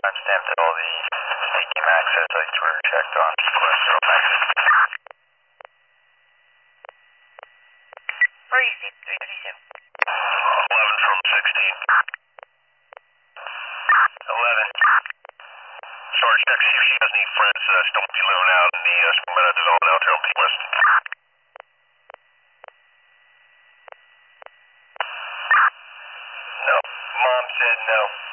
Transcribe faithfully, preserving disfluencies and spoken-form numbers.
Timestamped that all the state team access sites were checked on. Where are you, Steve? three fifty-two. eleven from sixteen. eleven. Sarge, check see if she has any friends uh, still be living out in the uh, Sacramento development out there on Peak West. No. Mom said no.